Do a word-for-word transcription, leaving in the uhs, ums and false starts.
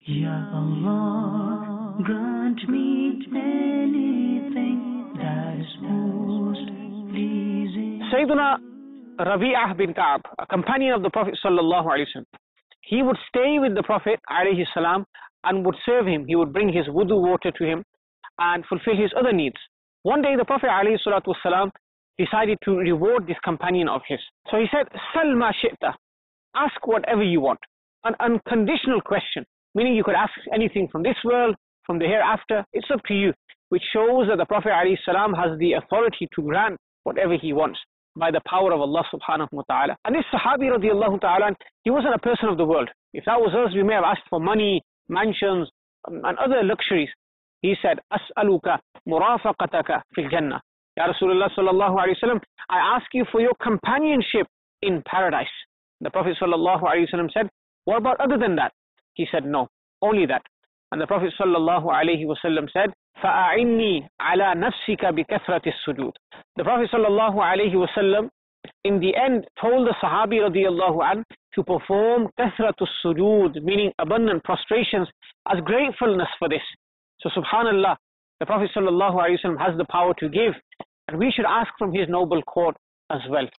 Ya Allah, grant me anything that is most pleasing. Sayyiduna Rabi'ah bin Ka'ab, a companion of the Prophet sallallahu alaihi wasallam, he would stay with the Prophet alayhi salam and would serve him. He would bring his wudu water to him and fulfill his other needs. One day the Prophet alayhi salatu wasalam decided to reward this companion of his. So he said, Sal ma shi'ta, ask whatever you want. An unconditional question, meaning you could ask anything from this world, from the hereafter, it's up to you, which shows that the Prophet alayhi salam has the authority to grant whatever he wants by the power of Allah subhanahu wa ta'ala. And this Sahabi radiallahu ta'ala, he wasn't a person of the world. If that was us, we may have asked for money, mansions, um, and other luxuries. He said, As'aluka murafaqataka fil jannah. Ya Rasulullah sallallahu alayhi wa sallam, I ask you for your companionship in paradise. The Prophet sallallahu alayhi wa sallam said, what about other than that? He said, no, only that. And the Prophet sallallahu alayhi wa sallam said, فَأَعِنِّي عَلَى نَفْسِكَ بِكَثْرَةِ السُّجُودِ. The Prophet sallallahu alayhi wa sallam in the end told the Sahabi radiallahu anh to perform kathratu sujood, meaning abundant prostrations, as gratefulness for this. So subhanallah, the Prophet sallallahu alayhi wa sallam has the power to give, and we should ask from his noble court as well.